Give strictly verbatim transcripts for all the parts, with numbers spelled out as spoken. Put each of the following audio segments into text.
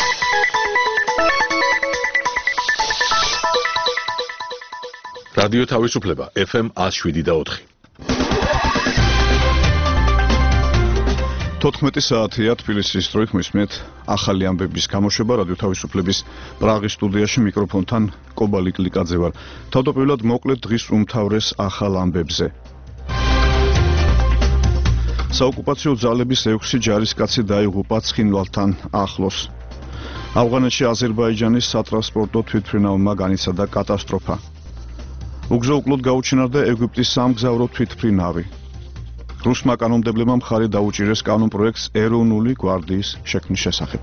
რადიო თავისუფლება ეფ ემ one oh seven და four. თოთხმეტი საათია თბილისის დროით მისმენთ ახალი ამბების გამოშვება რადიო თავისუფლების პრაღის სტუდიაში მიკროფონთან კობალი კლიკაძე ვარ. თავდაპირველად მოკლედ დღის უმთავრეს ახალ ამბებზე. საოკუპაციო ძალების ექვსი ჯარისკაცი დაიღუპა ცხინვალთან ახლოს. ავღანეთში აზერბაიჯანის სატრანსპორტო თვითმფრინავმა განიცადა კატასტროფა. უგზო-უკლოდ გაუჩინარდა ეგვიპტის სამგზავრო თვითმფრინავი. რუსმა კანონმდებლებმა მხარი დაუჭირეს კანონპროექტს ეროვნული გვარდიის შექმნის შესახებ.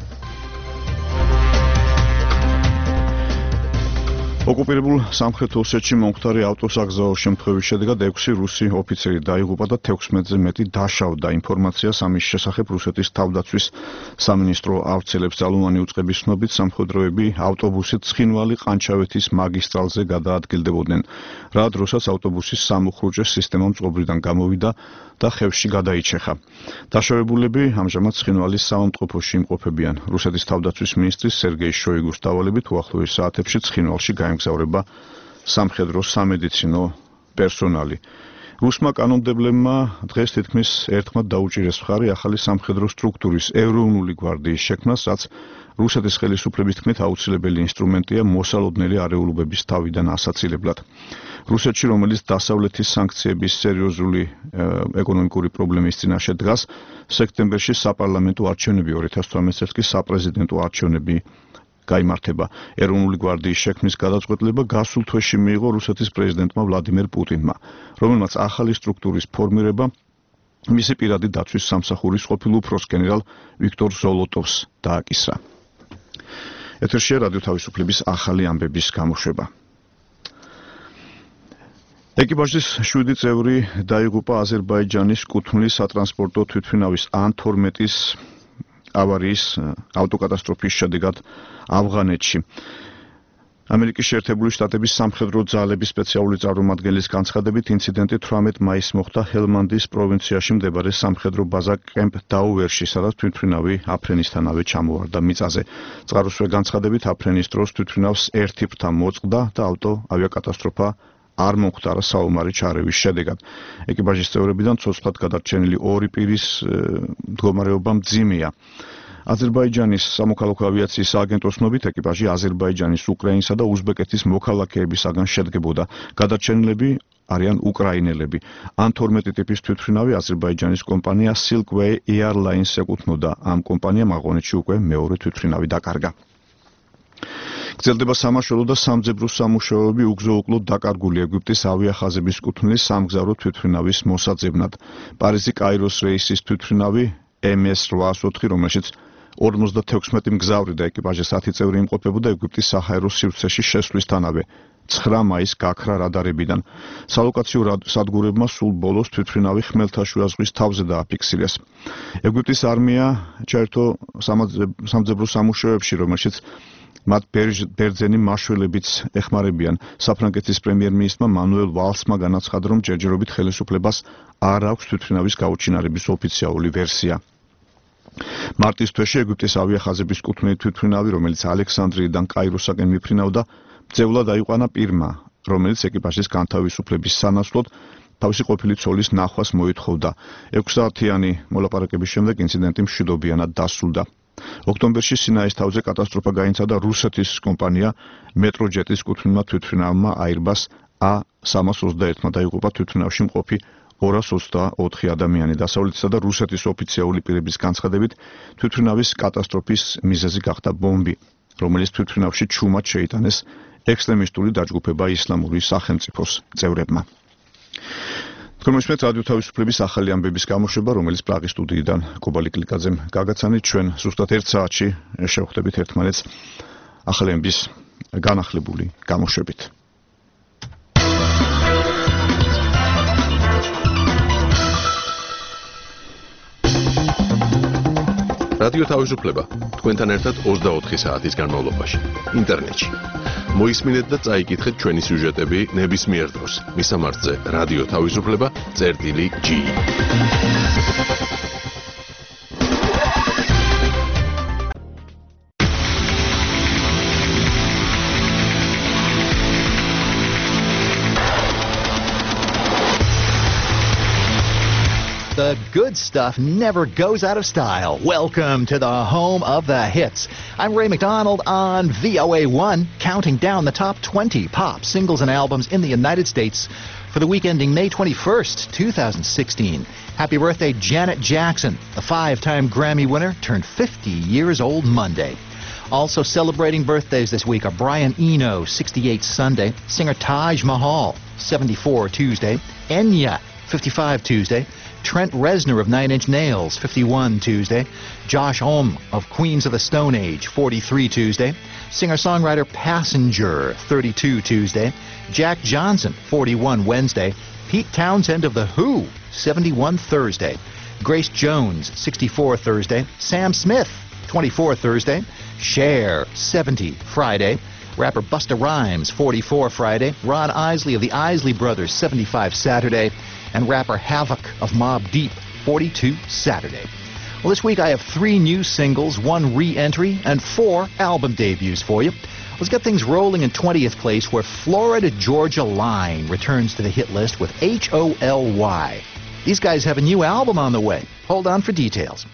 ოკუპირებულ სამხრეთ ოსეთში მომხდარი ავტოსაგზაო შემთხვევის შედეგად ექვსი რუსი ოფიცერი დაიღუპა და თექვსმეტზე მეტი დაშავდა. ინფორმაციას ამის შესახებ რუსეთის თავდაცვის სამინისტრო ავრცელებს. ძალოვანი უწყების ცნობით სამხედროები ავტობუსით ცხინვალი-ყანჩავეთის მაგისტრალზე გადაადგილდებოდნენ. რა დროსაც ავტობუსის სამუხრუჭე სისტემა მწყობრიდან გამოვიდა და ხევში გადაიჩეხა. დაშავებულები ამჟამად ცხინვალის საავადმყოფოში იმყოფებიან. რუსეთის თავდაცვის მინისტრის სერგეი შოიგუს დავალებით უახლოეს საათებში ცხინვალში გაემგზავრება სამხედრო სამედიცინო პერსონალი. რუსმა კანონმდებლებმა დღეს თითქმის ერთხმად დაუჭირეს მხარი ახალი სამხედრო სტრუქტურის ეროვნული გვარდიის შექმნას, რაც რუსეთის ხელისუფლების თქმით აუცილებელი ინსტრუმენტია მოსალოდნელი არეულობების თავიდან ასაცილებლად. რუსეთში, რომელიც დასავლეთის სანქციების სერიოზული ეკონომიკური პრობლემის წინაშე დგას, სექტემბერში საპარლამენტო არჩევნები, ორი ათას თვრამეტ წელს კი საპრეზიდენტო არჩევნები გაიმართება. ეროვნული გვარდიის შექმნის გადაწყვეტილება გასულ თვეში მიიღო რუსეთის პრეზიდენტმა ვლადიმერ პუტინმა, რომელმაც ახალი სტრუქტურის ფორმირება მისი პირადი დაცვის სამსახურის ყოფილ უფროს გენერალ ვიქტორ ზოლოტოვს დააკისრა. ეთერშია რადიო თავისუფლების ახალი ამბების გამოშვება. ეკიპაჟის შვიდი წევრი დაიღუპა აზერბაიჯანის კუთვნილის სატრანსპორტო თვითმფრინავის ან თორმეტის ავარიის ავტოკატასტროფის შედეგად ავღანეთში. ამერიკის შეერთებული შტატების სამხედრო ძალების სპეციალური წარმომადგენლის განცხადებით, ინციდენტი თვრამეტ მაისს მოხდა ჰელმანდის პროვინციაში მდებარე სამხედრო ბაზა კემპ დაუვერში, სადაც თვითმფრინავი აფრენისთანავე ჩამოვარდა მიწაზე. წყაროსვე განცხადებით, აფრენის დროს თვითმფრინავს ერთი ფრთა მოწყდა და ავტო ავიაკატასტროფა არ მომხდარა საომარი ჩარევის შედეგად. ეკიპაჟის წევრებიდან ცოცხლად გადარჩენილი ორი პირის მდგომარეობა მძიმეა. აზერბაიჯანის სამოქალაქო ავიაციის სააგენტოს ცნობით, ეკიპაჟი აზერბაიჯანის, უკრაინისა და უზბეკეთის მოქალაქეებისაგან შედგებოდა. გადარჩენილები არიან უკრაინელები. ან თორმეტი ტიპის თვითმფრინავი აზერბაიჯანის კომპანია Silkway Airlines ეკუთვნოდა. ამ კომპანიამ ავღანეთში უკვე მეორე თვითმფრინავი დაკარგა. გრძელდება სამაშველო და სამძებრო სამუშაოები უგზო-უკლოდ დაკარგული ეგვიპტის ავიახაზების კუთვნილის სამგზავრო თვითმფრინავის მოსაძებნად. პარიზი-კაიროს რეისის თვითმფრინავი ემ ეს ოთხ ნული ოთხი, რომელშიც ორმოცდათექვსმეტი მგზავრი და ეკიპაჟის ათი წევრი იმყოფებოდა, ეგვიპტის საჰაერო სივრცეში შესვლისთანავე ცხრა მაისს გაქრა რადარებიდან. სალოკაციო სადგურებმა სულ ბოლოს თვითმფრინავი ხმელთაშუა ზღვის თავზე დააფიქსირეს. ეგვიპტის არმია ჩაერთო სამძებრო სამუშაოებში, რომელშიც მათ ბერძენი მაშველებიც ეხმარებიან. საფრანგეთის პრემიერ-მინისტრმა მანუელ ვალსმა განაცხადა, რომ ჯერჯერობით ხელისუფლებას არ აქვს თვითმფრინავის გაუჩინარების ოფიციალური ვერსია. მარტის თვეში ეგვიპტის ავიახაზების კუთვნილი თვითმფრინავი, რომელიც ალექსანდრიიდან კაიროსაკენ მიფრინავდა, მძევლად აიყვანა პირმა, რომელიც ეკიპაჟის განთავისუფლების სანაცვლოდ თავისი ყოფილი ცოლის ნახვას მოითხოვდა. ექვსსაათიანი მოლაპარაკების შემდეგ ინციდენტი მშვიდობიანად დასრულდა. ოქტომბერში სინაის თავზე კატასტროფა გაინცადა რუსეთის კომპანია მეტროჯეტის კუთვნილმა თვითმფრინავმა აირბას ა სამას ოცდაერთმა დაიღუპა თვითმფრინავში მყოფი ორას ოცდაოთხი ადამიანი. დასავლეთისა და რუსეთის ოფიციალური პირების განცხადებით, თვითმფრინავის კატასტროფის მიზეზი გახდა ბომბი, რომელიც თვითმფრინავში ჩუმად შეიტანეს ექსტრემისტული დაჯგუფება ისლამური სახელმწიფოს წევრებმა. Komissmet რადიო თავისუფლების ახალი ამბების გამოშვება, რომელიც პრაღის სტუდიიდან კობალი კლიკაძემ გაგაცანით, ჩვენ ზუსტად ერთ საათში შევხვდებით ერთმანეთს ახალი ამბის განახლებული გამოშვებით. რადიო თავისუფლება თქვენთან ერთად ოცდაოთხი საათის განმავლობაში ინტერნეტში. მოისმინეთ და წაიკითხეთ ჩვენი სიუჟეტები ნებისმიერ დროს. მისამართზე რადიო თავისუფლება წერტილი ჯი. good stuff never goes out of style. Welcome to the home of the hits. I'm Ray McDonald on V O A one, counting down the top twenty pop singles and albums in the United States for the week ending May twenty-first, two thousand sixteen. Happy birthday, Janet Jackson, the five-time Grammy winner, turned fifty years old Monday. Also celebrating birthdays this week are Brian Eno, sixty-eight Sunday, singer Taj Mahal, seventy-four Tuesday, Enya, fifty-five Tuesday, Trent Reznor of Nine Inch Nails, fifty-one Tuesday, Josh Homme of Queens of the Stone Age, forty-three Tuesday, singer-songwriter Passenger, thirty-two Tuesday, Jack Johnson, forty-one Wednesday, Pete Townsend of The Who, seventy-one Thursday, Grace Jones, sixty-four Thursday, Sam Smith, twenty-four Thursday, Cher, seventy Friday, rapper Busta Rhymes, forty-four Friday, Ron Isley of the Isley Brothers, seventy-five Saturday, and rapper Havoc of Mob Deep, forty-two Saturday. Well, this week I have three new singles, one re-entry, and four album debuts for you. Let's get things rolling in twentieth place, where Florida Georgia Line returns to the hit list with H O L Y. These guys have a new album on the way. Hold on for details.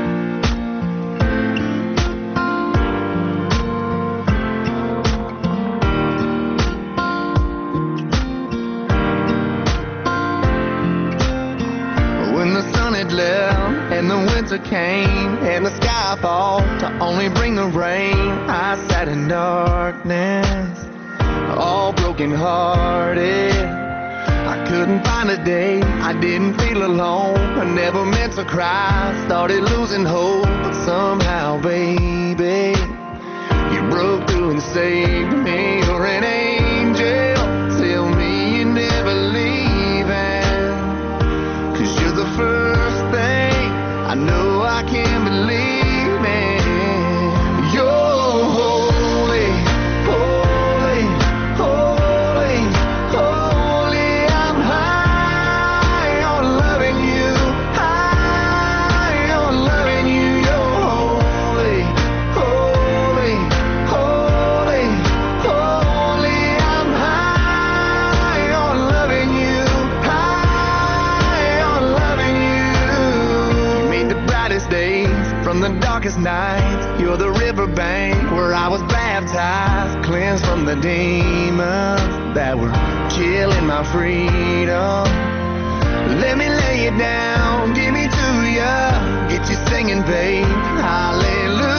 And the winter came, and the sky fall to only bring the rain. I sat in darkness, all broken hearted. I couldn't find a day, I didn't feel alone. I never meant to cry, started losing hope. But somehow, baby, you broke through and saved me. You're an angel, tell me you're never leaving. 'Cause you're the first thing I know I can't believe it. You're holy, holy, holy, holy. I'm high on loving you, high on loving you. You're holy, holy, holy, holy. I'm high on loving you, high on loving you. You made the brightest days from the darkest nights. You're the riverbank where I was baptized, cleansed from the demons that were killing my freedom. Let me lay it down, give me to ya, get you singing, babe. Hallelujah.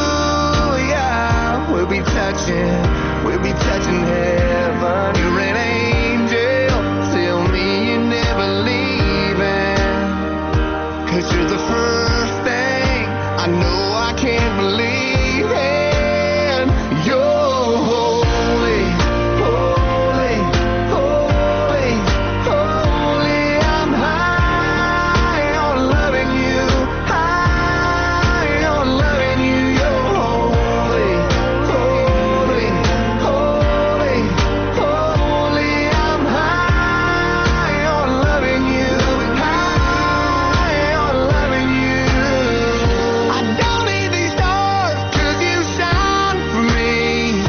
We'll be touching, we'll be touching heaven. You're an angel, tell me you're never leaving. 'Cause you're the first thing I know I can't believe in. You're holy, holy, holy, holy. I'm high on loving you, high on loving you. You're holy, holy, holy, holy. I'm high on loving you, high on loving you. I don't need these stars 'cause you shine for me.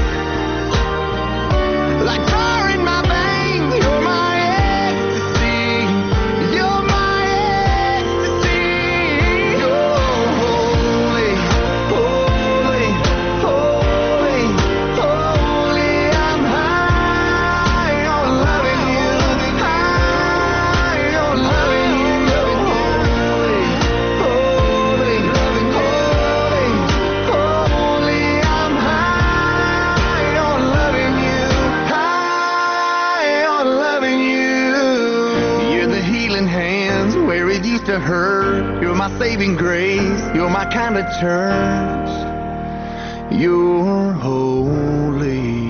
Like fire in my veins, you're my ecstasy. You're my ecstasy. You're holy, holy, holy, holy. I'm high on loving you, high on loving you. You're holy, holy, holy, holy. I'm high on loving you, high on loving you. You're the healing hands where it used to hurt. You're my saving grace. You're my kind of church. You're holy.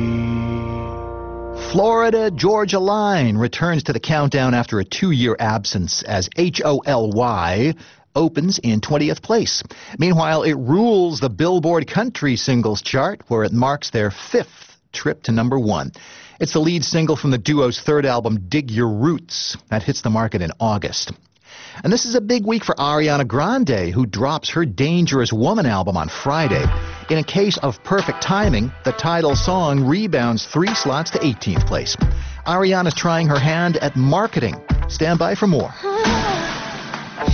Florida Georgia Line returns to the countdown after a two-year absence as H O L Y opens in twentieth place. Meanwhile, it rules the Billboard Country Singles Chart, where it marks their fifth trip to number one. It's the lead single from the duo's third album, Dig Your Roots. That hits the market in August. And this is a big week for Ariana Grande, who drops her Dangerous Woman album on Friday. In a case of perfect timing, the title song rebounds three slots to eighteenth place. Ariana's trying her hand at marketing. Stand by for more.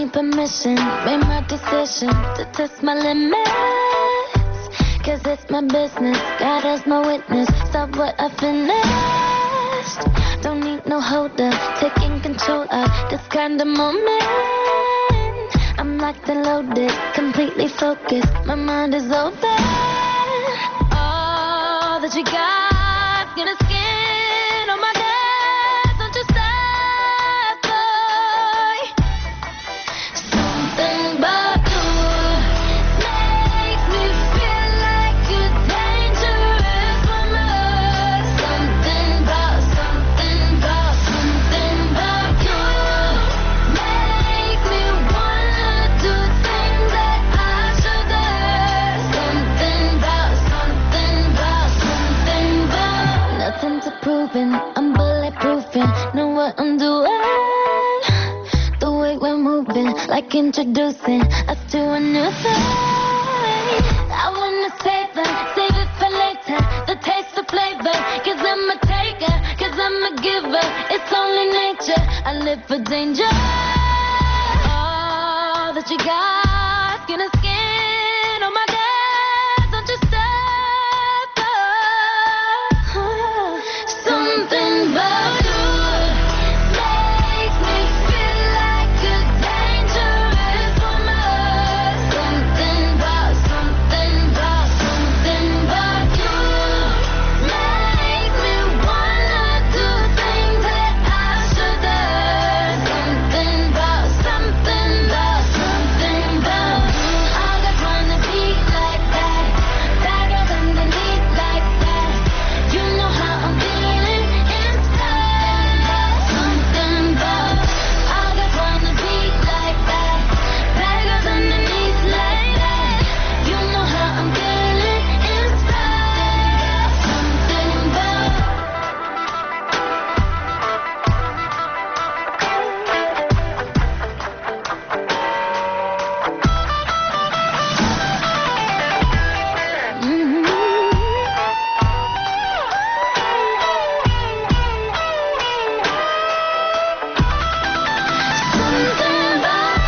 permission, made my decision to test my limits. Cause it's my business, God as my witness. Stop what I finished. Don't need no holder, taking control of this kind of moment. I'm locked and loaded, completely focused. My mind is open. All that you got, skin to skin on my neck. Don't you stop, boy. Something about you makes me feel like you're dangerous woman. Something about, something about, something about you make me wanna do things that I shouldn't. Something about, something about, something about. Nothing to proving, I'm bulletproofing. Know what I'm doing. The way we're moving, like introducing us to a new thing. I wanna save it, save it for later. The taste of flavor, cause I'm a taker, cause I'm a giver. It's only nature, I live for danger. All that you got, skin to skin on my desk. Don't you stop, oh. Something about you makes me feel like a dangerous woman. Something about, something about, something about you make me wanna do things that I shouldn't. Something about, something about, something about you. All guys wanna be like that, that girl underneath like that. You know how I'm feeling inside. Something about, all guys wanna be like that, that girl underneath like that. You know how I'm feeling inside. Something about. Mm-hmm. Something about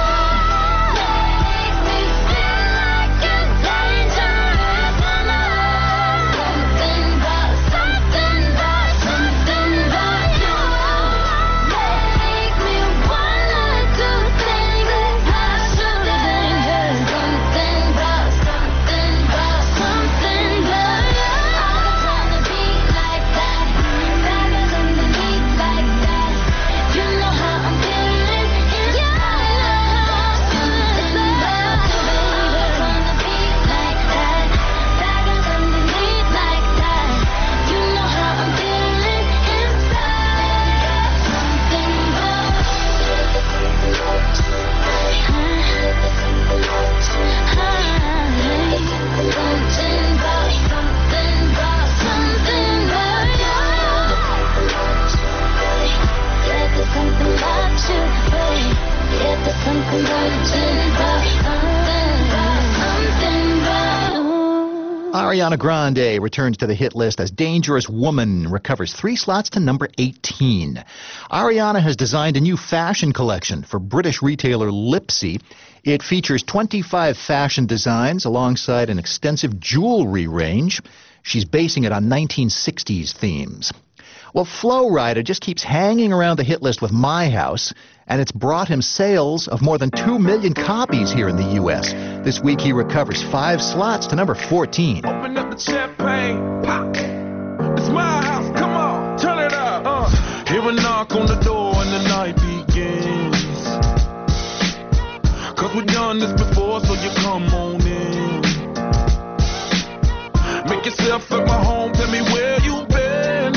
makes me feel like a dangerous woman. Something about, something about, something about you make me wanna do things that I shouldn't. Something about, something about, something about you. All the time to be like that, that girl underneath like that. You know how I'm feeling inside. Something about you, baby. Wanna be like that, that girl underneath like that. You know how I'm feeling inside. Something about. Something about, something about, something about you. Yeah, there's something about you, babe. Yeah, there's something about you, about something about, something about you. Ariana Grande returns to the hit list as Dangerous Woman, recovers three slots to number eighteen. Ariana has designed a new fashion collection for British retailer Lipsy. It features twenty-five fashion designs alongside an extensive jewelry range. She's basing it on nineteen sixties themes. Well, Flo Rida just keeps hanging around the hit list with My House, and it's brought him sales of more than two million copies here in the U S. This week he recovers five slots to number fourteen. Open up the champagne, pop. It's my house, come on, turn it up. Uh. Hear a knock on the door and the night begins. Cause we've done this before, so you come on in. Make yourself at my home, tell me where you been.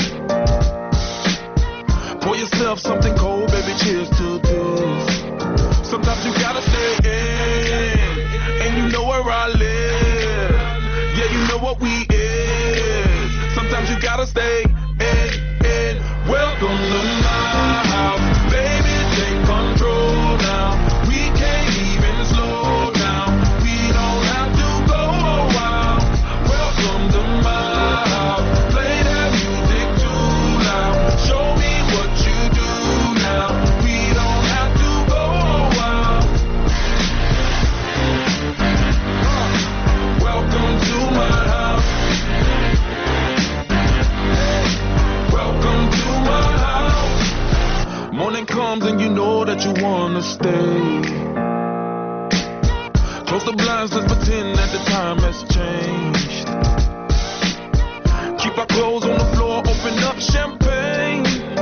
Pour yourself something cold, baby, cheers to this. Sometimes you gotta stay in, and you know where I live. Yeah, you know what we is. Sometimes you gotta stay in, in. Welcome to my house, baby, take control now. We can't even slow down. We don't have to go a while. Welcome to my house. Play that music too loud. Show me what you do now. We don't have to go a while. stay. Close the blinds, let's pretend that the time has changed. Keep our clothes on the floor, open up champagne.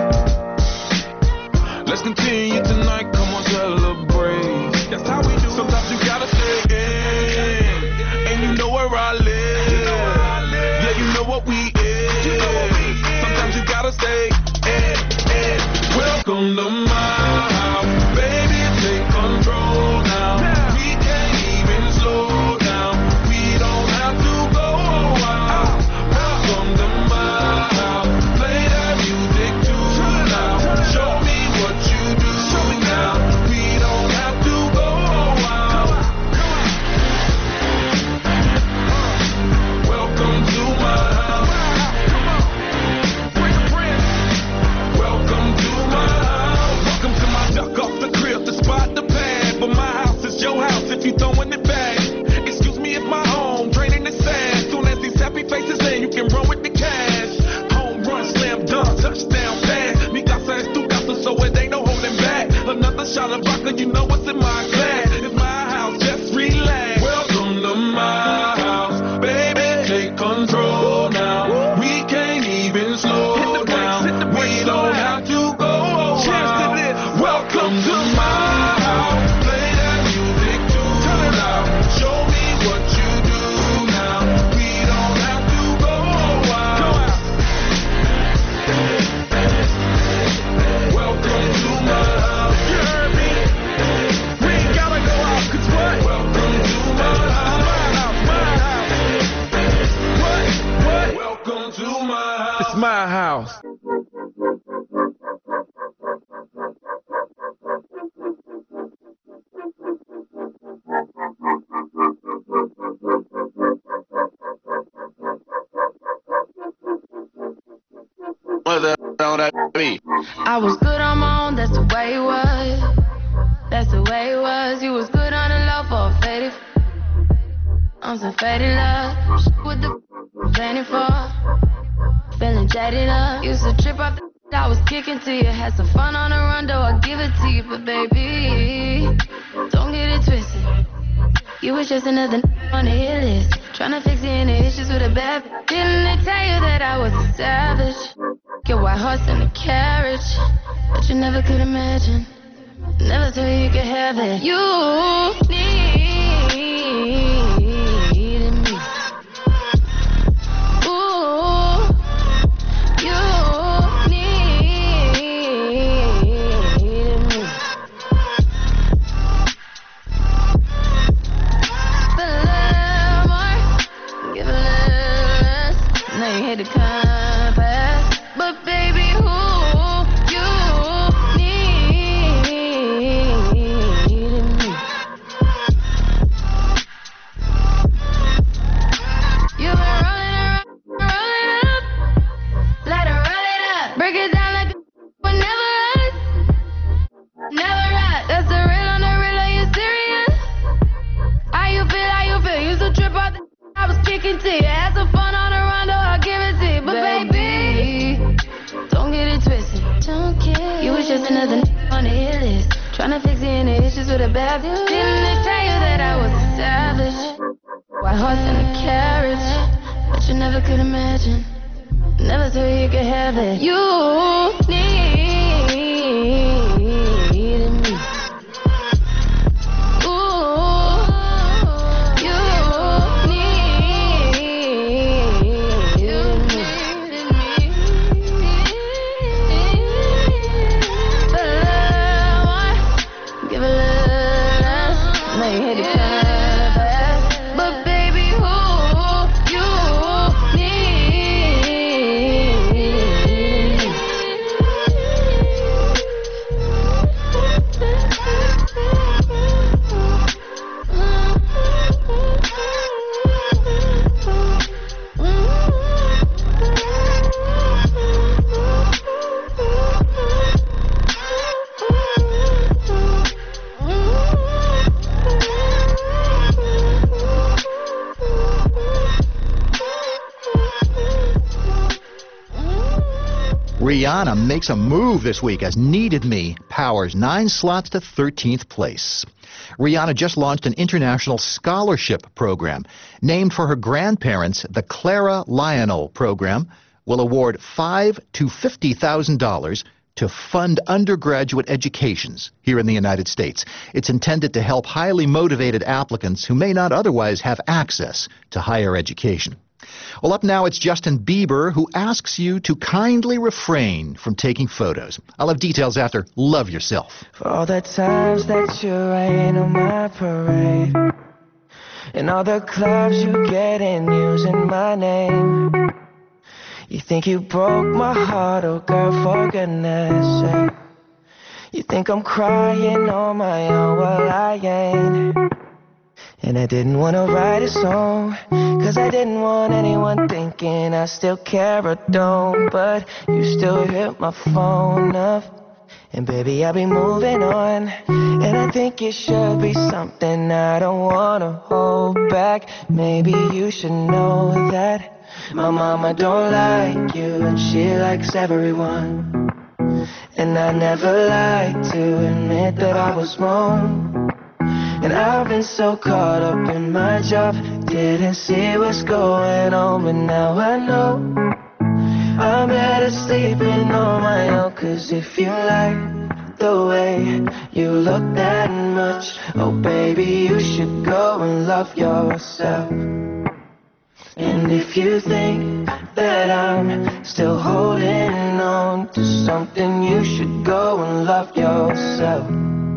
Let's continue tonight, come on, celebrate. That's how we do. Sometimes you gotta stay in, and you know where I live. Yeah, you know what we is. Sometimes you gotta stay in, in. Welcome to my house, baby, take control now. We can't even slow down. We don't have to go out. Welcome to my house, play that music too loud. Show me what you do now. We don't have to go out. Welcome to my house. Welcome to my house. Welcome to my duck off the crib, the spot, the pad. But my house is your house if you throwing it back. Excuse me if my home draining the sand. Soon as these happy faces in, you can run with the cash. Home run, slam dunk, touchdown pass. Mi casa es tu casa, so it ain't no holding back. Another shot of vodka, you know what's in my glass. It's my house, just relax. Welcome to my house, baby, take control now. We can't even slow down. We don't have to go out. Welcome to my house, play that music too loud. Show me what you do now. We don't have to go out. Welcome to my house. You heard me? We ain't gotta go out, 'cause what? Welcome to my house. My house, my house. What? What? Welcome to my house. It's my house. What the hell that be? I was good on my own, that's the way it was. That's the way it was. You was good on the low for a faded. On some faded love. With the planning for. Feeling jaded up. Used to trip off the I was kicking to you. Had some fun on the run, though I give it to you. But baby, don't get it twisted. You was just another on the hit list. Tryna fix any issues with a bad bitch. Didn't they tell you that I was a savage? Your white horse in a carriage. But you never could imagine. Never thought you could have it. You needed me. Ooh, you needed me. But a little more, give a little less. Now you hit the compass. But baby, who you needed me. You been rolling around, rolling up. Let her roll it up. Break it down like a would never rest. Never rest. That's the real on the real, are you serious? How you feel, how you feel? Used to trip off the I was kicking to you. Had some fun on the run, though I give it to you. But baby, don't get it twisted. Don't get You was just another on the hit list. Tryna fix any issues with a bad bitch. Didn't they tell you that I was a savage? White horse in a carriage. But you never could imagine. Never thought you could have it. You needed me. Ooh, you needed me. But a little more, give a little less. Now you hit the compass. But baby, who you needed me. Rihanna makes a move this week as Needed Me powers nine slots to thirteenth place. Rihanna just launched an international scholarship program. Named for her grandparents, the Clara Lionel program will award five thousand to fifty thousand dollars to fund undergraduate educations here in the United States. It's intended to help highly motivated applicants who may not otherwise have access to higher education. Well, up now, it's Justin Bieber, who asks you to kindly refrain from taking photos. I'll have details after Love Yourself. For all the times that you rain on my parade, and all the clubs you get in using my name. You think you broke my heart, oh girl, for goodness sake. You think I'm crying on my own, well I ain't. And I didn't want to write a song, cause I didn't want anyone thinking I still care or don't. But you still hit my phone up, and baby I'll be moving on. And I think it should be something I don't want to hold back. Maybe you should know that my mama don't like you, and she likes everyone. And I never like to admit that I was wrong. And I've been so caught up in my job, didn't see what's going on. But now I know I'm better sleeping on my own. Cause if you like the way you look that much, oh baby, you should go and love yourself. And if you think that I'm still holding on to something, you should go and love yourself.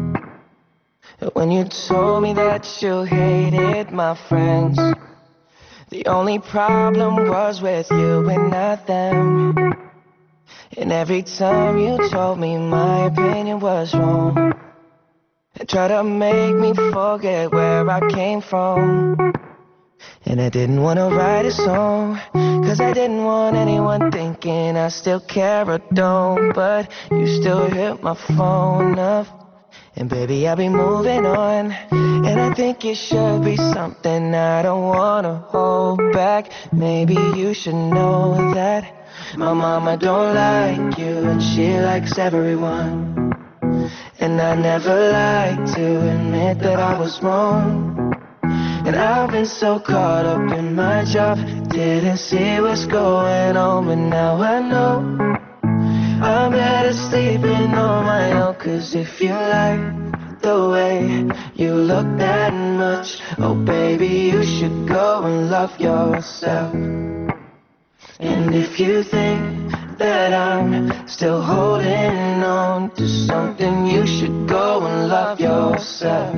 When you told me that you hated my friends, the only problem was with you and not them. And every time you told me my opinion was wrong, and tried to make me forget where I came from. And I didn't want to write a song, cause I didn't want anyone thinking I still care or don't. But you still hit my phone up, and baby I'll be moving on. And I think it should be something I don't want to hold back. Maybe you should know that my mama don't like you, and she likes everyone. And I never like to admit that I was wrong. And I've been so caught up in my job, didn't see what's going on. But now I know I'm better sleeping on my own. Cause if you like the way you look that much, oh baby, you should go and love yourself. And if you think that I'm still holding on to something, you should go and love yourself.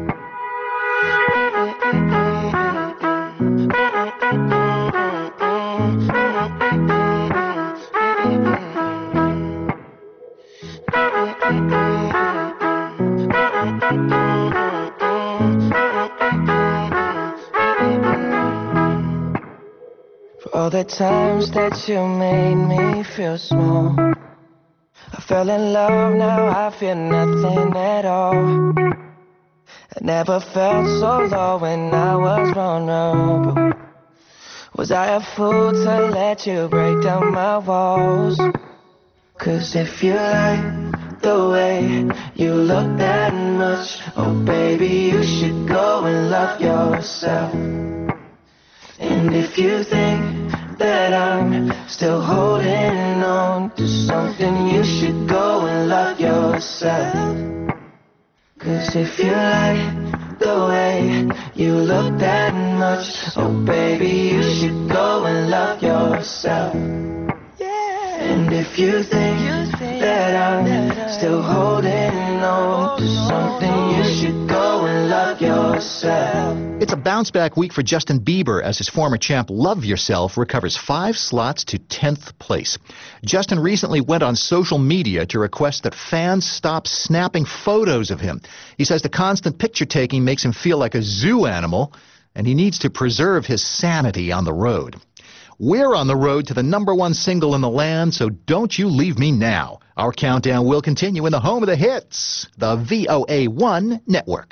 For all the times that you made me feel small, I fell in love, now I feel nothing at all. I never felt so low when I was vulnerable. Was I a fool to let you break down my walls? Cause if you like the way you look that much, oh baby, you should go and love yourself. And if you think that I'm still holding on to something, you should go and love yourself. Cause if you like the way you look that much, oh baby, you should go and love yourself. And if you think that I'm still holding on to something, you should go and love yourself. It's a bounce-back week for Justin Bieber as his former champ Love Yourself recovers five slots to tenth place. Justin recently went on social media to request that fans stop snapping photos of him. He says the constant picture-taking makes him feel like a zoo animal, and he needs to preserve his sanity on the road. We're on the road to the number one single in the land, so don't you leave me now. Our countdown will continue in the home of the hits, the V O A one Network.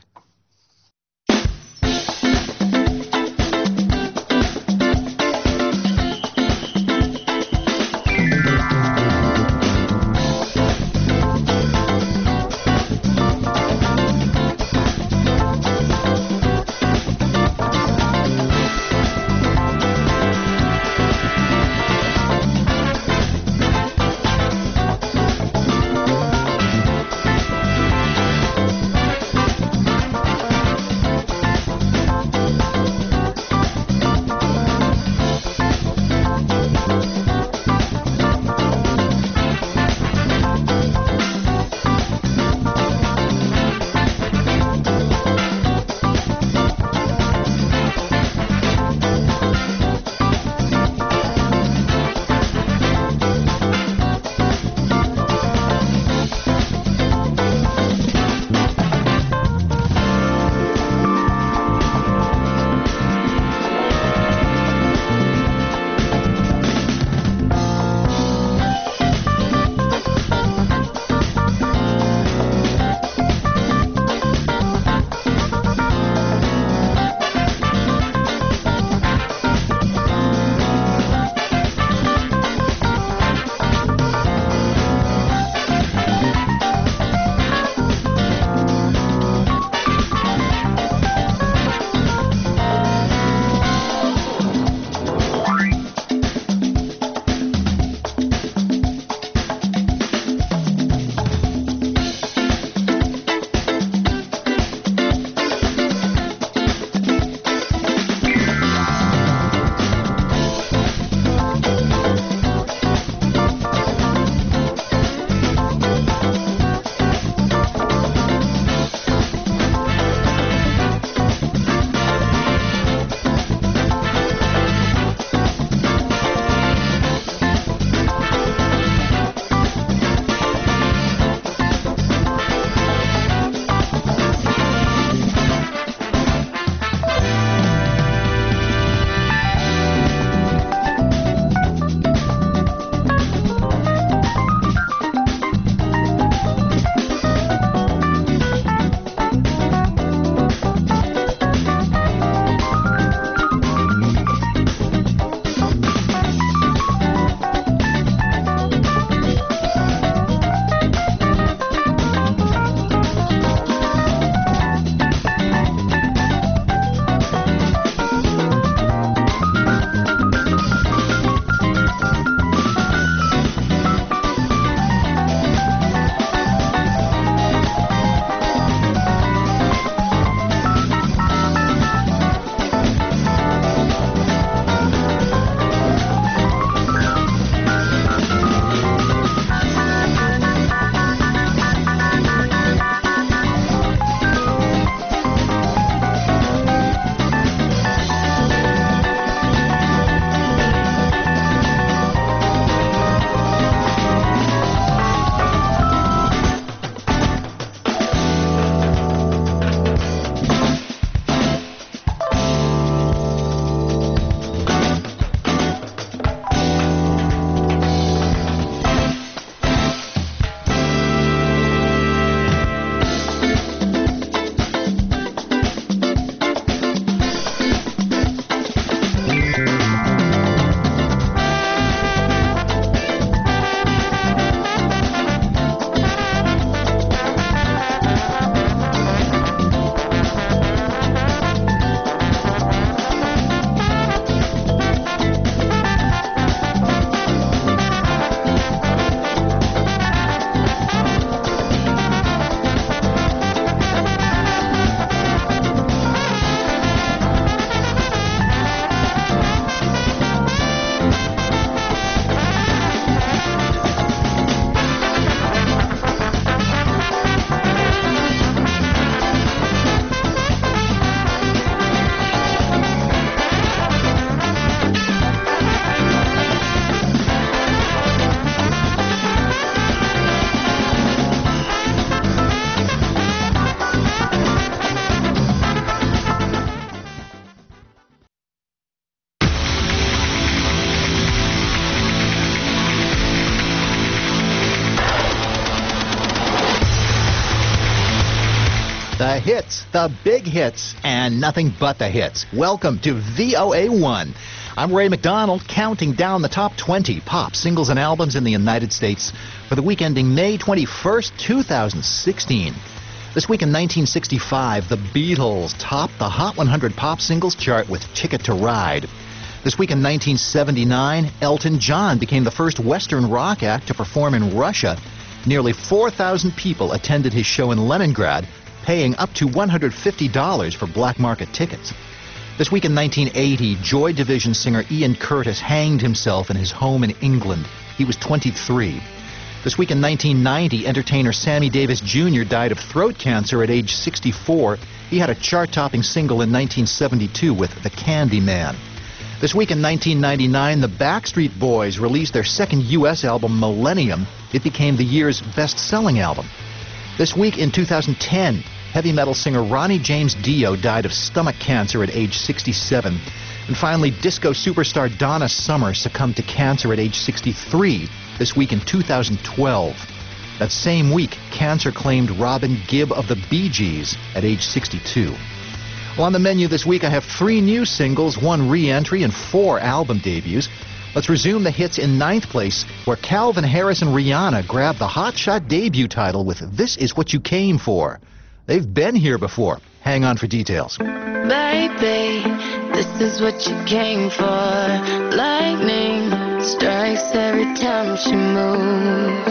hits, the big hits, and nothing but the hits. Welcome to V O A one. I'm Ray McDonald, counting down the top twenty pop singles and albums in the United States for the week ending May twenty-first, two thousand sixteen. This week in nineteen sixty-five, the Beatles topped the Hot one hundred pop singles chart with Ticket to Ride. This week in nineteen seventy-nine, Elton John became the first Western rock act to perform in Russia. Nearly four thousand people attended his show in Leningrad, paying up to one hundred fifty dollars for black market tickets. This week in nineteen eighty, Joy Division singer Ian Curtis hanged himself in his home in England. He was twenty-three. This week in nineteen ninety, entertainer Sammy Davis Junior died of throat cancer at age sixty-four. He had a chart-topping single in nineteen seventy-two with The Candy Man. This week in nineteen ninety-nine, the Backstreet Boys released their second U S album, Millennium. It became the year's best-selling album. This week in two thousand ten, heavy metal singer Ronnie James Dio died of stomach cancer at age sixty-seven. And finally, disco superstar Donna Summer succumbed to cancer at age sixty-three this week in two thousand twelve. That same week, cancer claimed Robin Gibb of the Bee Gees at age sixty-two. Well, on the menu this week, I have three new singles, one re-entry, and four album debuts. Let's resume the hits in ninth place, where Calvin Harris and Rihanna grabbed the Hot Shot debut title with This Is What You Came For. They've been here before. Hang on for details. Baby, this is what you came for. Lightning strikes every time she moves,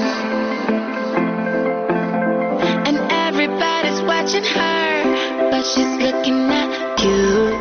and everybody's watching her, but she's looking at you.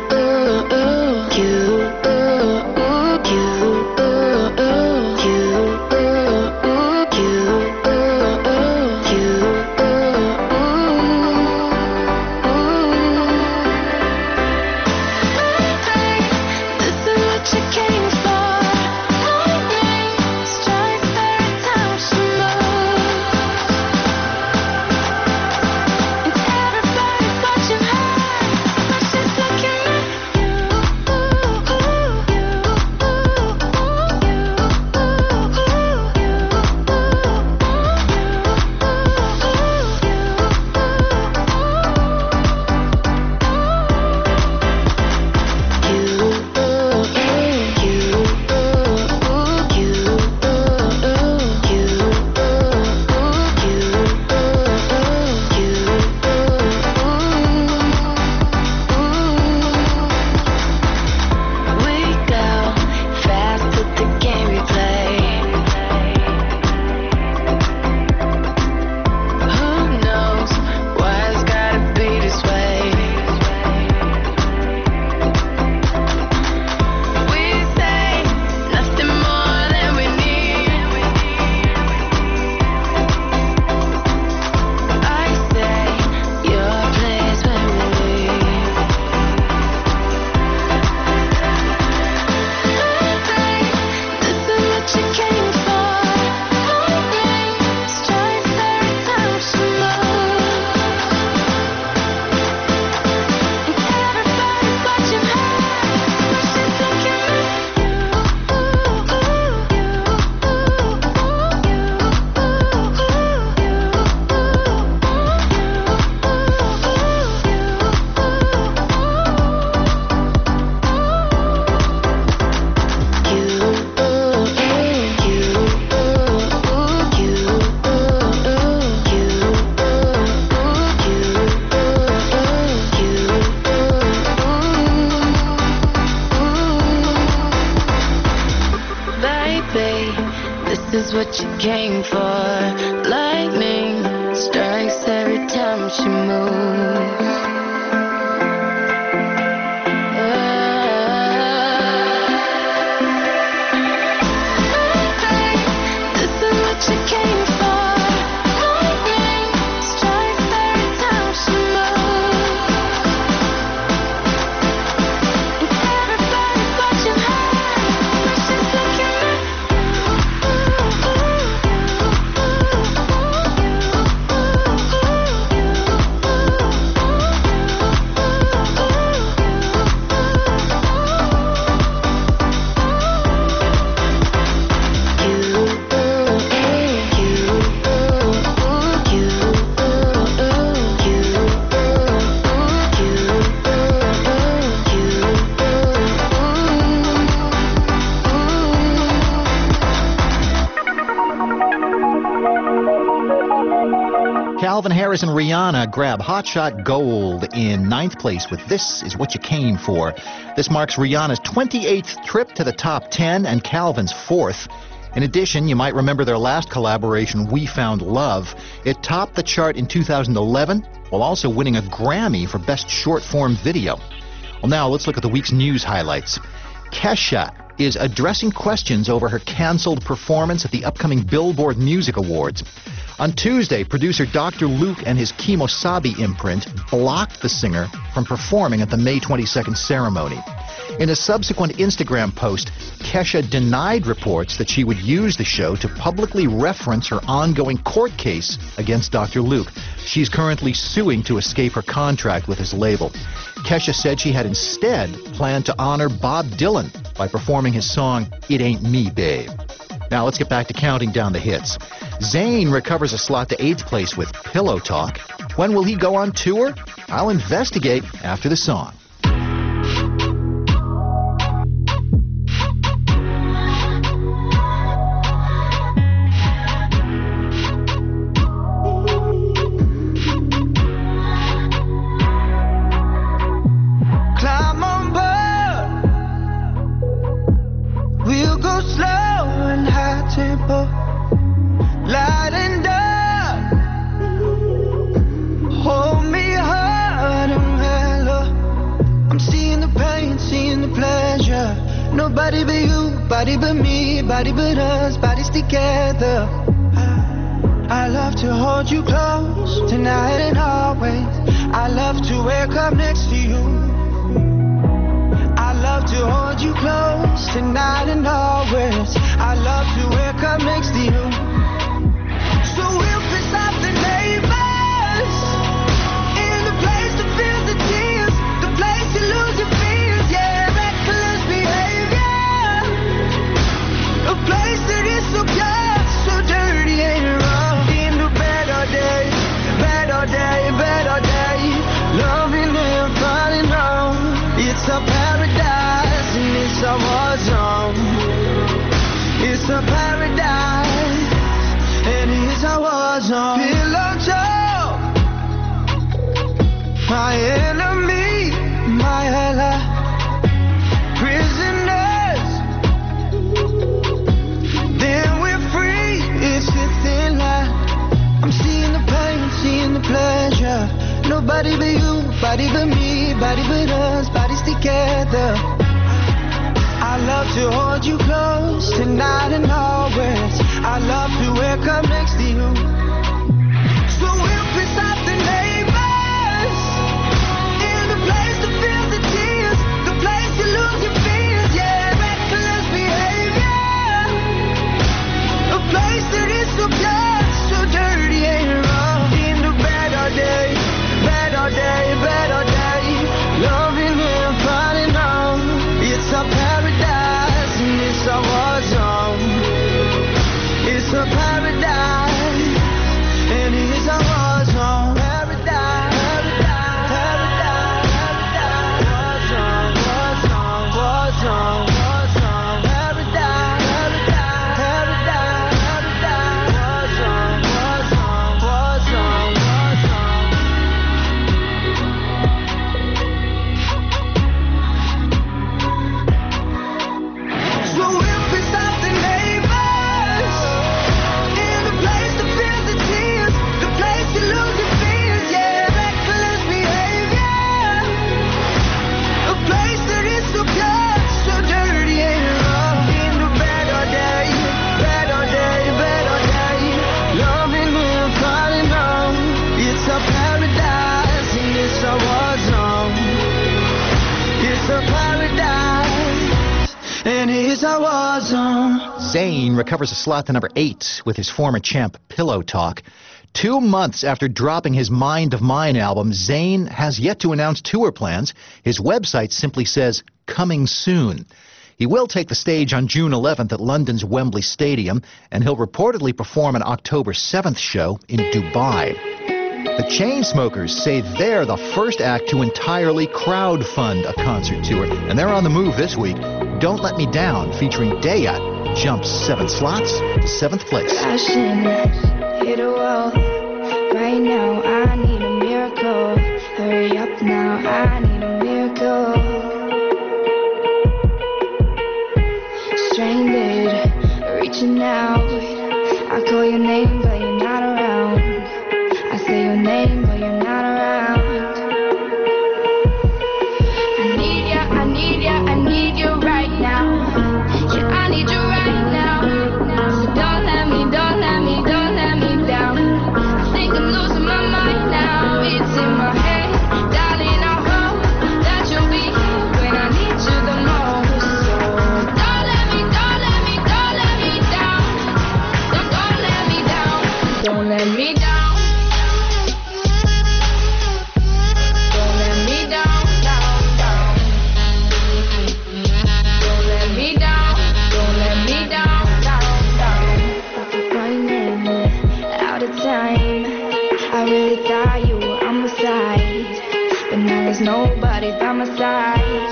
This is what you came for. Lightning strikes every time she moves. Calvin Harris and Rihanna grab Hotshot Gold in ninth place with This Is What You Came For. This marks Rihanna's twenty-eighth trip to the top ten and Calvin's fourth. In addition, you might remember their last collaboration, We Found Love. It topped the chart in two thousand eleven, while also winning a Grammy for Best Short-Form Video. Well, now let's look at the week's news highlights. Kesha is addressing questions over her canceled performance at the upcoming Billboard Music Awards. On Tuesday, producer Doctor Luke and his Kimosabi imprint blocked the singer from performing at the May twenty-second ceremony. In a subsequent Instagram post, Kesha denied reports that she would use the show to publicly reference her ongoing court case against Doctor Luke. She's currently suing to escape her contract with his label. Kesha said she had instead planned to honor Bob Dylan by performing his song, It Ain't Me, Babe. Now let's get back to counting down the hits. Zayn recovers a slot to eighth place with Pillow Talk. When will he go on tour? I'll investigate after the song. Climb on board. We'll go slow and high tempo. Light and dark. Hold me hard and mellow. I'm seeing the pain, seeing the pleasure. Nobody but you, body but me, body but us, bodies together. I love to hold you close, tonight and always. I love to wake up next to you. I love to hold you close, tonight and always. I love to wake up next to you. So we'll piss off the neighbors, in the place that feels the tears, the place you lose your fears, yeah, reckless behavior, a place that is so pure, so dirty and wrong. In the bed all day, bed all day, bed all day, loving and falling on. It's a paradise and it's a war zone. It's a paradise and it's a war zone. Pillow talk, my enemy, my ally. Prisoners, then we're free. It's a thin line. I'm seeing the pain, seeing the pleasure. Nobody but you, body but me, body but us, bodies together. I love to hold you close, tonight and always. I love to wake up next to you. So we'll piss off the neighbors, in the place that feels the tears, the place you lose your fears, yeah, reckless behavior, a place that is so pure, so dirty and wrong. In the bed all day, bed all day, bed all day, loving and falling on. It's a paradise and it's a war zone. It's a paradise and it's a war zone. Paradise, paradise, paradise, paradise, war zone, war zone, war zone, paradise, paradise, paradise, war zone, war zone, war zone, war zone. So we'll piss off the neighbors, in the place that feels the tears, the place you lose your fears, yeah, reckless behavior, a place that is so pure, so dirty and wrong. In the bed all day, bed all day, bed all day, loving and falling on. It's a paradise and it's a war zone. It's a paradise and it's a war zone. Zayn recovers a slot to number eight with his former champ, Pillow Talk. Two months after dropping his Mind of Mine album, Zayn has yet to announce tour plans. His website simply says, coming soon. He will take the stage on June eleventh at London's Wembley Stadium, and he'll reportedly perform an October seventh show in Dubai. The Chainsmokers say they're the first act to entirely crowdfund a concert tour, and they're on the move this week. Don't Let Me Down, featuring Dayat, jumps seven slots to seventh place. Passion hit a wall. right now. I need a miracle. Hurry up now, I need a miracle. Stranded, reaching out. I call your name, but you're not around. I say your name, but you're not around. I need ya, I need ya, I need you right now. Yeah, I need you right now. So don't let me, don't let me, don't let me down. I think I'm losing my mind now. It's in my head, darling. I hope that you'll be here when I need you the most. So don't let me, don't let me, don't let me down. Don't, don't let me down. Don't let me down. Don't let me down, down, down. Don't let me down. Don't let me down, down, down. I keep running out of time. I really thought you were on my side, but now there's nobody by my side.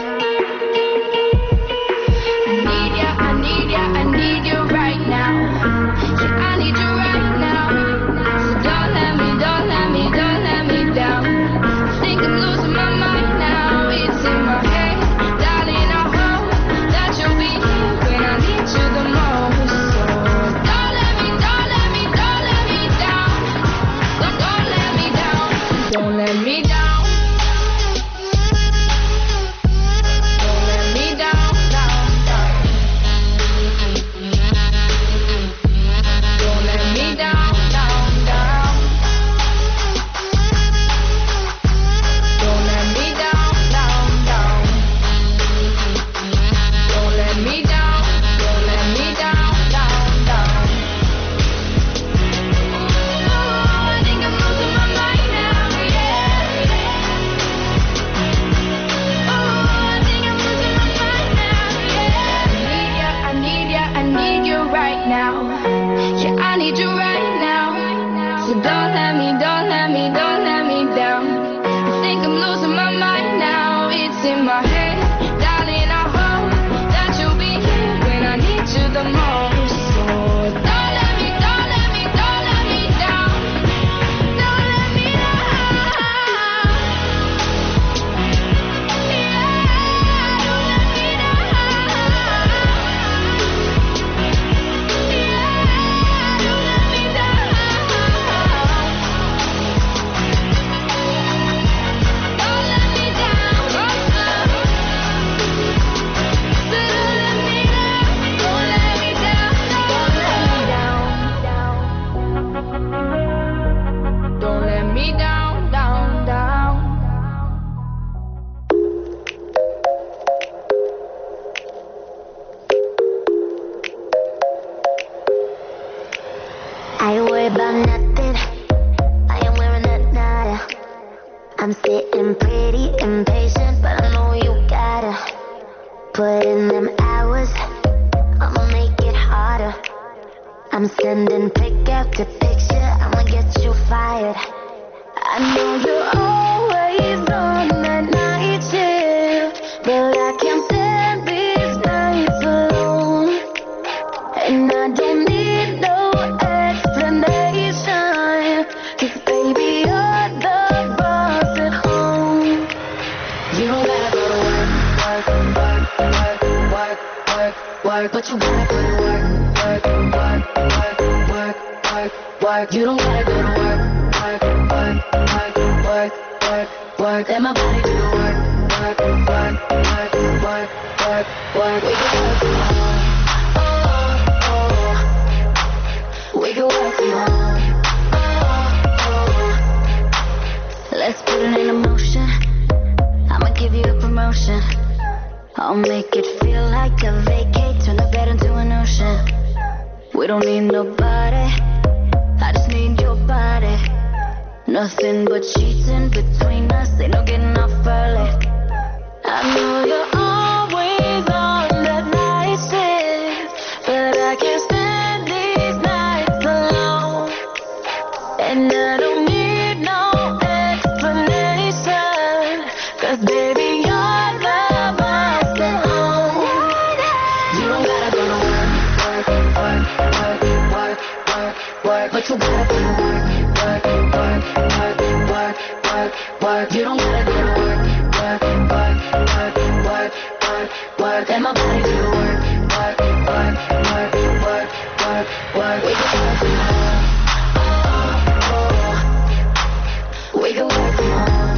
I need ya, I need ya, I need you right now. Yeah, I need you right now. So don't let me, don't let me, don't let me down. I think I'm losing my mind now. It's in my head, darling. I hope that you'll be here when I need you the most. So don't let me, don't let me, don't let me down. Don't, don't let me down. Don't let me down. Don't let me down, down, down. Don't let me down, down, down. Don't let me down, down, down. Don't let me down, don't let me down, down, down. Oh, I think I'm losing my mind now, yeah. Oh, I think I'm losing my mind now, yeah. I need ya, I need ya, I need you right now. Yeah, I need you right now. So don't let me, don't let me, don't let me down. I think I'm losing my mind now. It's in my head, darling. I hope that you'll be here when I need you the most. So don't let me, don't let me, don't let me down. Don't let me down. Yeah, don't let me down. Yeah, don't let me down. Don't let me down. So don't let me down. Don't let me down. Don't let me down. Don't let me down, down, down. I ain't worried about nothing. I am wearing a nada. I'm sitting pretty impatient, but I know you gotta put in them hours. I'ma make it harder. I'm sending pick after picture. I'ma get you fired. I know you're always on that night shift, but I can't stand these nights alone. And I don't need no explanation, 'cause baby, you're the boss at home. You don't gotta go to work, work, work, work, work, work, work, but you gotta put in work, work, work, work, work, work, work. You don't gotta go to work, work, work, work, work, work, work. Let my body do the work, work, work, work, work, work, work. We can work from home. Oh, oh. We can work from home. Oh, oh. Let's put it in motion. I'ma give you a promotion. I'll make it feel like a vacate. Turn the bed into an ocean. We don't need nobody. I just need your body. Nothing but sheets in between us. Ain't no getting off early. I know you're always on that night shift, but I can't stand these nights alone. And I don't need no explanation, 'cause baby, you're the boss at home. You don't gotta go to work, work, work, work, work, work, work, but you gotta put in work, work, work, work, work, work, work. You don't gotta go to work, work, work, work, work, work, work. And my body do the work, work, work, work, work, work, work. We can work from home. We can work from home.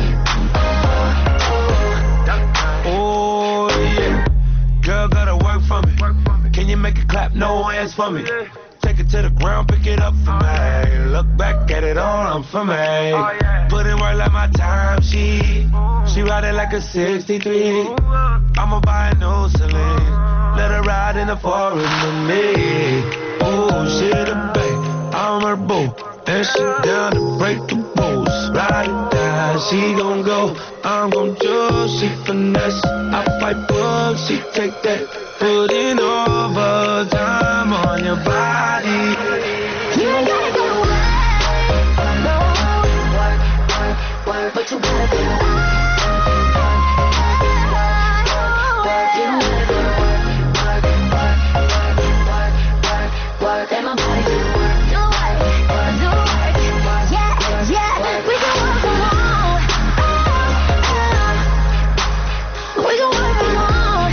Oh yeah, girl gotta work for me. Can you make it clap? No hands for me. Take it to the ground, pick it up for me. Look back at it all, I'm for me. Put in work like my time, she She ride it like a sixty-three. I'ma buy a new Celine. Let her ride in the forest with me. Oh, she the babe, I'm her boo. And she down to break the rules. Ride it down, she gon' go. I'm gon' do, she finesse. I fight bugs, she take that. Put in overtime on your body. You ain't gotta go to work, no. Work, work, work, but you gotta go to work. Work, you don't gotta go to work, work, work, work, work, work, work. And my body do the work, do work, work, do work, work, yeah, yeah. We can work from home. We can work from home.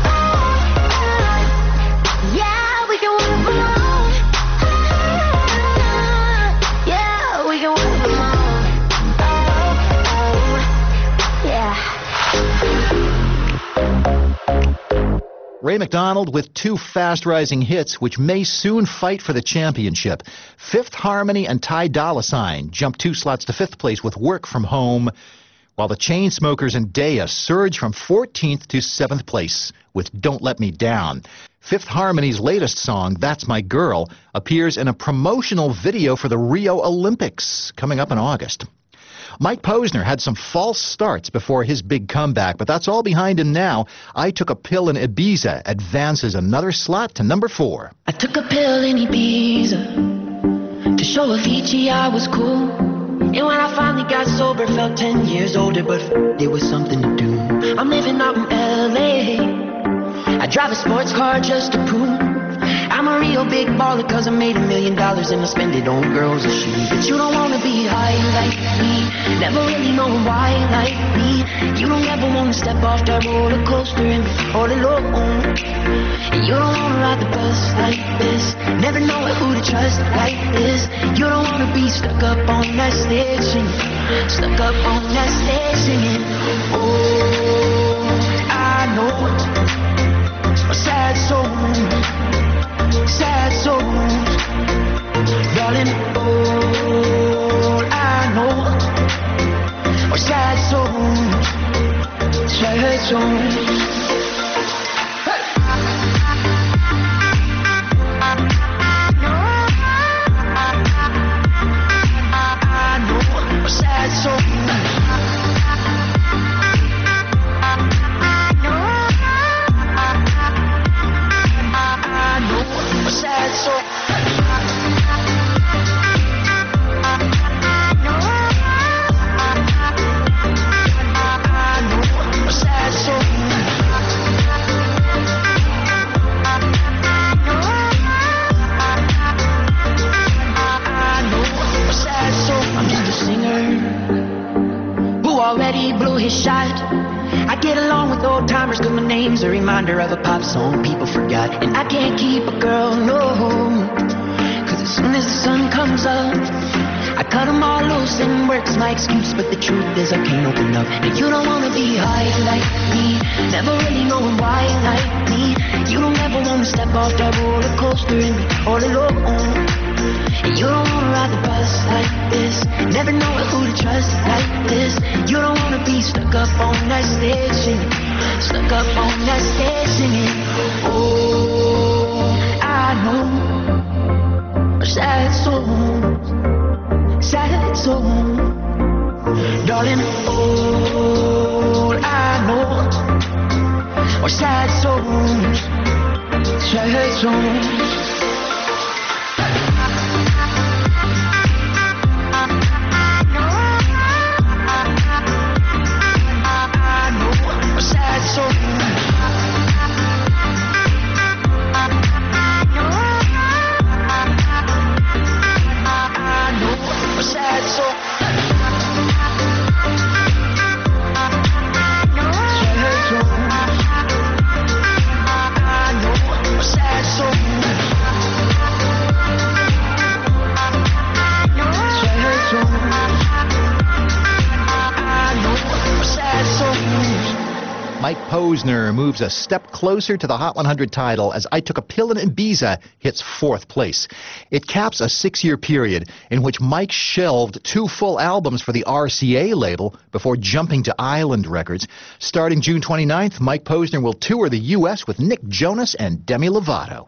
Yeah, we can work from home. Yeah, we can work from home. Yeah. Ray McDonald with two fast-rising hits which may soon fight for the championship. Fifth Harmony and Ty Dolla $ign jump two slots to fifth place with Work From Home, while the Chainsmokers and Daya surge from fourteenth to seventh place with Don't Let Me Down. Fifth Harmony's latest song, That's My Girl, appears in a promotional video for the Rio Olympics coming up in August. Mike Posner had some false starts before his big comeback, but that's all behind him now. I Took a Pill in Ibiza advances another slot to number four. I took a pill in Ibiza to show Avicii I was cool. And when I finally got sober, felt ten years older, but f- there was something to do. I'm living out in L A. I drive a sports car just to prove I'm a real big baller, cause I made a million dollars and I spend it on girls and shoes. But you don't wanna be high like me, never really know why like me. You don't ever wanna step off that roller coaster and be all alone. And you don't wanna ride the bus like this, never know who to trust like this. You don't wanna be stuck up on that stage singing, stuck up on that stage singing. Oh, I know a sad soul, sad souls, darling, all I know are sad souls, sad souls. I know are sad souls. Sad soul. Sad soul. Sad soul. I'm just a singer who already blew his shot. I get along with old timers cause my name's a reminder of a pop song people forgot. And I can't keep a girl, no, cause as soon as the sun comes up I cut them all loose and work's my excuse. But the truth is I can't open up. And you don't wanna be high like me, never really knowing why like me. You don't ever wanna step off that roller coaster and be all alone. And you don't wanna ride the bus like this, never know who to trust like this. You don't wanna be stuck up on that stage singing, stuck up on that stage singing. Oh, I know a sad soul, sad soul, darling. All I know are sad souls, sad souls. Posner moves a step closer to the Hot one hundred title as I Took a Pill in Ibiza hits fourth place. It caps a six-year period in which Mike shelved two full albums for the R C A label before jumping to Island Records. Starting June twenty-ninth, Mike Posner will tour the U S with Nick Jonas and Demi Lovato.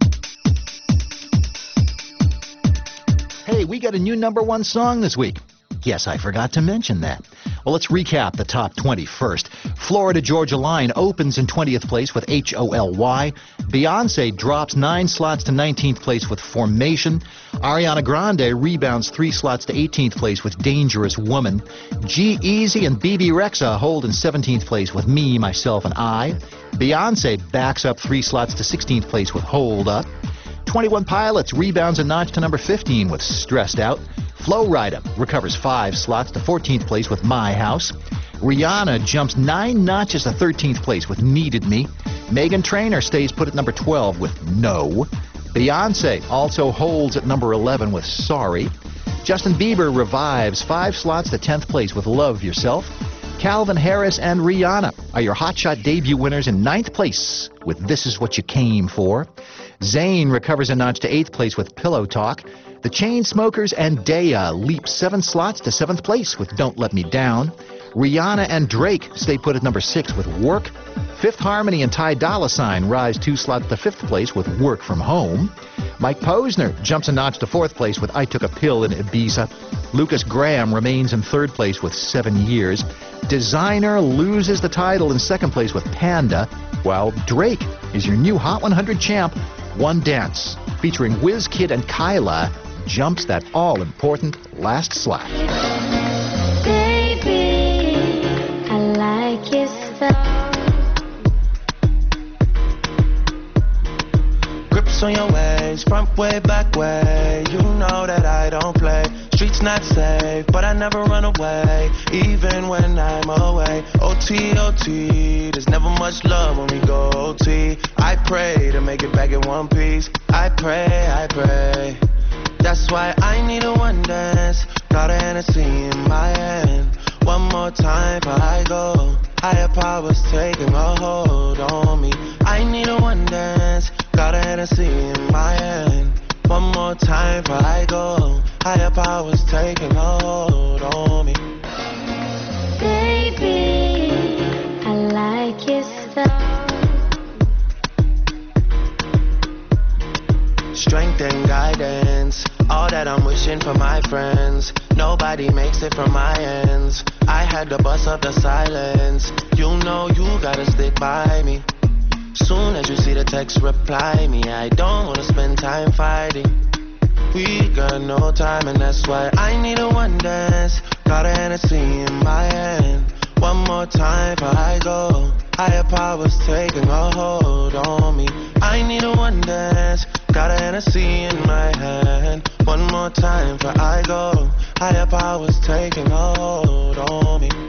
Hey, we got a new number one song this week. Yes, I forgot to mention that. Well, let's recap the top twenty first. Florida Georgia Line opens in twentieth place with H O L Y. Beyonce drops nine slots to nineteenth place with Formation. Ariana Grande rebounds three slots to eighteenth place with Dangerous Woman. G-Eazy and B B Rexha hold in seventeenth place with Me, Myself, and I. Beyonce backs up three slots to sixteenth place with Hold Up. twenty-one Pilots rebounds a notch to number fifteen with Stressed Out. Flo Rida recovers five slots to fourteenth place with My House. Rihanna jumps nine notches to thirteenth place with Needed Me. Meghan Trainor stays put at number twelve with No. Beyonce also holds at number eleven with Sorry. Justin Bieber revives five slots to tenth place with Love Yourself. Calvin Harris and Rihanna are your Hotshot debut winners in ninth place with This Is What You Came For. Zayn recovers a notch to eighth place with Pillow Talk. The Chainsmokers and Daya leap seven slots to seventh place with Don't Let Me Down. Rihanna and Drake stay put at number six with Work. Fifth Harmony and Ty Dolla $ign rise two slots to fifth place with Work From Home. Mike Posner jumps a notch to fourth place with I Took a Pill in Ibiza. Lucas Graham remains in third place with Seven Years. Designer loses the title in second place with Panda, while Drake is your new Hot one hundred champ. One Dance, featuring WizKid and Kyla, jumps that all-important last slot. Baby, I like your style. Grips on your ways, front way, back way. You know that I don't play. Streets not safe, but I never run away, even when I'm away. O T, O T, there's never much love when we go O T. I pray to make it back in one piece. I pray, I pray. That's why I need a one dance. Got a Hennessy in my hand. One more time before I go. Higher powers taking a hold on me. I need a one dance. Got a Hennessy in my hand. One more time before I go. Higher powers taking a hold on me. Baby, I like your style. Strength and guidance, all that I'm wishing for my friends. Nobody makes it from my ends. I had to bust up the silence. You know you gotta stick by me. Soon as you see the text, reply me. I don't wanna spend time fighting. We got no time and that's why I need a one dance. Got a Hennessy in my hand. One more time before I go. Higher powers taking a hold on me. I need a one dance. Got a Hennessy in my hand. One more time before I go. Higher powers taking a hold on me.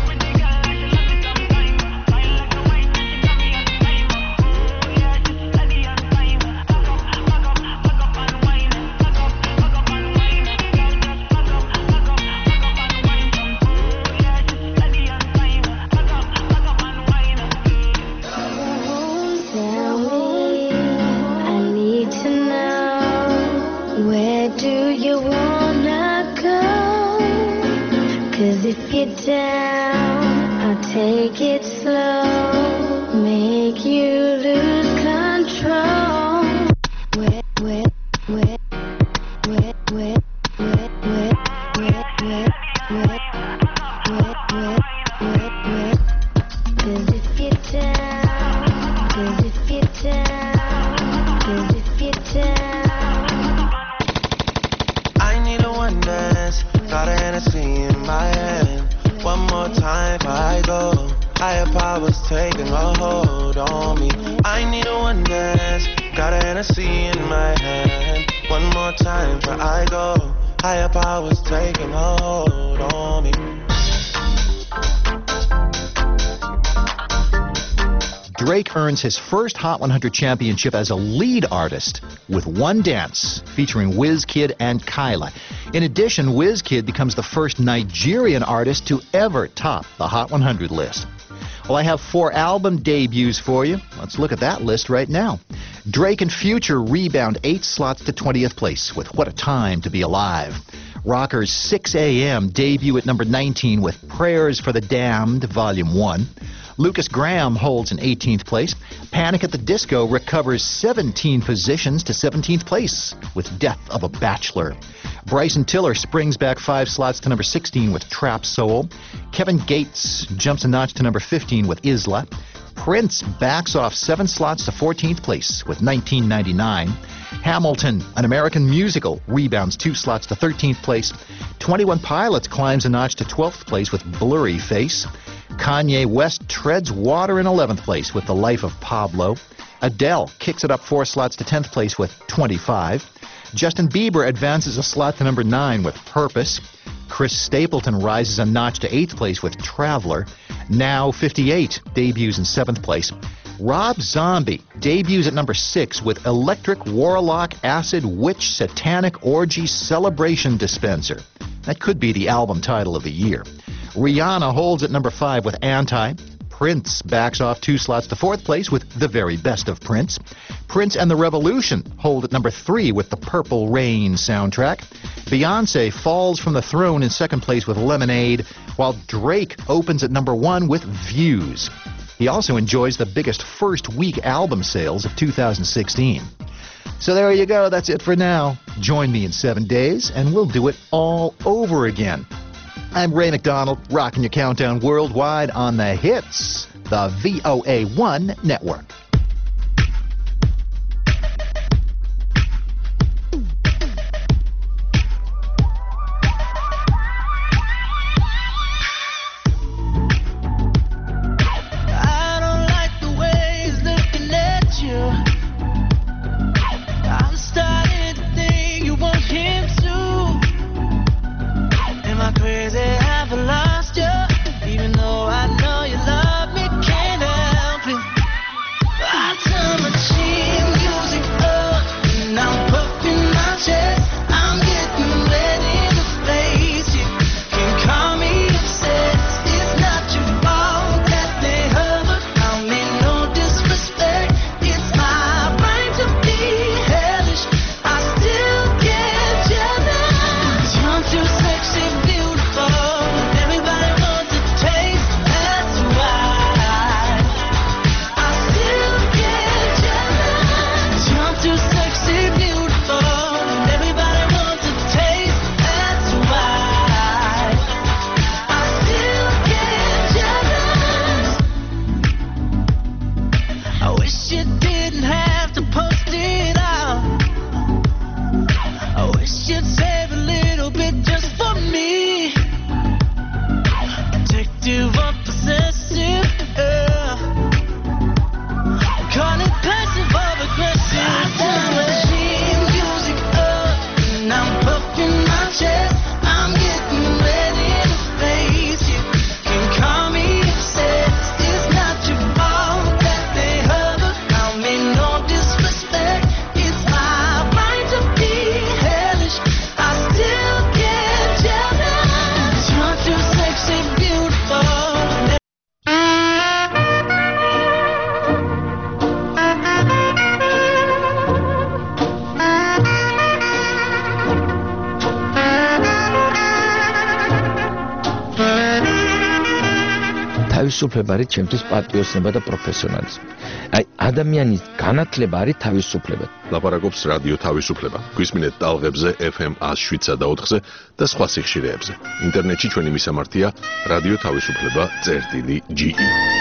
If you're down, I'll take it slow, make you lose control. Wet, wet, wet, wet, wet, wet, wet, wet, wet, wet, wet, wet, wet, wet. 'Cause if you're down, 'cause if you're down, 'cause if you're down. I need a one dance, got a Hennessy in my hand. One more time before I go. Higher powers taking a hold on me. I need a one dance. Got a Hennessy in my hand. One more time before I go. Higher powers taking a hold on me. Drake earns his first Hot one hundred championship as a lead artist with One Dance, featuring WizKid and Kyla. In addition, WizKid becomes the first Nigerian artist to ever top the Hot one hundred list. Well, I have four album debuts for you. Let's look at that list right now. Drake and Future rebound eight slots to twentieth place with What a Time to Be Alive. Rockers six a m debut at number nineteen with Prayers for the Damned, Volume one. Lucas Graham holds in eighteenth place. Panic at the Disco recovers seventeen positions to seventeenth place with Death of a Bachelor. Bryson Tiller springs back five slots to number sixteen with Trap Soul. Kevin Gates jumps a notch to number fifteen with Isla. Prince backs off seven slots to fourteenth place with nineteen ninety-nine. Hamilton, An American Musical, rebounds two slots to thirteenth place. twenty-one Pilots climbs a notch to twelfth place with Blurry Face. Kanye West treads water in eleventh place with The Life of Pablo. Adele kicks it up four slots to tenth place with twenty-five. Justin Bieber advances a slot to number nine with Purpose. Chris Stapleton rises a notch to eighth place with Traveler. Now fifty-eight debuts in seventh place. Rob Zombie debuts at number six with Electric Warlock Acid Witch Satanic Orgy Celebration Dispenser. That could be the album title of the year. Rihanna holds at number five with Anti. Prince backs off two slots to fourth place with The Very Best of Prince. Prince and the Revolution hold at number three with the Purple Rain soundtrack. Beyonce falls from the throne in second place with Lemonade, while Drake opens at number one with Views. He also enjoys the biggest first week album sales of two thousand sixteen. So there you go, that's it for now. Join me in seven days and we'll do it all over again. I'm Ray McDonald, rocking your countdown worldwide on the hits, the V O A one Network. I don't like the way he's looking at you. I'm starting to think you want him too. Am I crazy? Have I lost you? Even though I know you love me, can't help it. I turn my chin music up, and I'm puffing my chest. I'm getting ready to face you. Can call me obsessed. It's not your fault that they hover. I mean no disrespect. It's my right to be hellish. I still get jealous. You're too sexy, beautiful. Everybody wants a taste. That's why I still get jealous. You're too sexy, beautiful. Everybody wants a taste. That's why I still get jealous. I wish you didn't have to post it out. I wish you'd save a little bit just for me. Protective or possessive, yeah. Call it passive or aggressive. I turn my chin music up, and I'm puffing my chest. I'm getting ready to face you. Can call me obsessed. It's not your fault that they hover. I mean no disrespect. It's my right to be hellish. I still get jealous. You're too sexy, beautiful. თავისუფლება არის ჩემთვის პატრიოტიზმი და პროფესიონალიზმი. აი, ადამიანის განათლება არის თავისუფლება. ლაპარაკობს რადიო თავისუფლება. გვისმინეთ ტალღებზე F M one oh seven და ოთხზე და სხვა სიხშირეებზე. ინტერნეტში ჩვენი მისამართია რადიო თავისუფლება წერტილი G E.